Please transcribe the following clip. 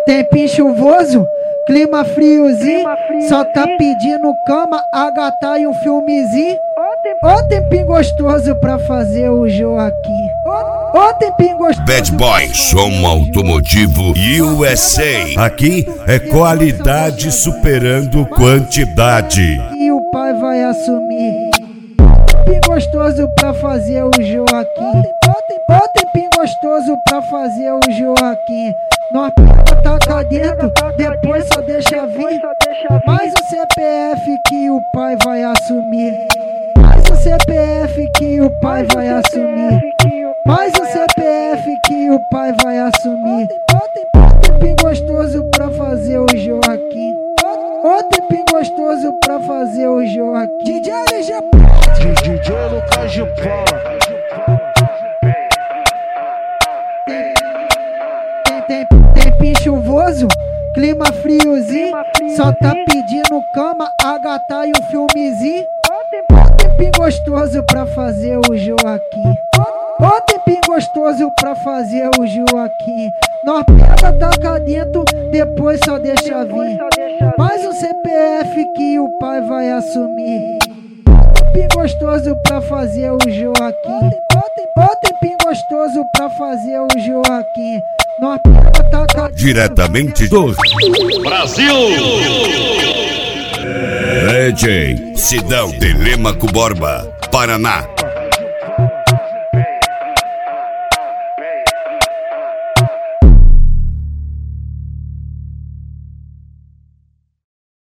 Tempinho chuvoso, clima friozinho, só tá pedindo cama, agatar e um filmezinho. Ô tempinho gostoso pra fazer o Joaquim. Ô tempinho gostoso. Bad Boy, som automotivo USA. Aqui é qualidade superando quantidade. E o pai vai assumir. Tempinho gostoso pra fazer o Joaquim. Ô tempinho gostoso pra fazer o Joaquim. Nós pega, taca dentro, depois só deixa vir. Mais o CPF que o pai vai assumir. Mais o CPF que o pai vai assumir. Mais o CPF que o pai vai assumir. Ô tempinho gostoso pra fazer o Joaquim. Ô tempinho gostoso pra fazer o Joaquim. DJ Lucas de Paula. Tempinho chuvoso, clima friozinho, só tá pedindo cama, agatar e um filmezinho. Ô tempinho gostoso pra fazer o Joaquim. Ô tempinho gostoso pra fazer o Joaquim. Nós pega, taca dentro, depois só deixa vir. Mais um CPF que o pai vai assumir. Ô tempinho gostoso pra fazer o Joaquim. Ô tempinho gostoso pra fazer o Joaquim. Nós pega, taca Diretamente do Brasil! DJ Sidão Telêmaco Borba, Paraná.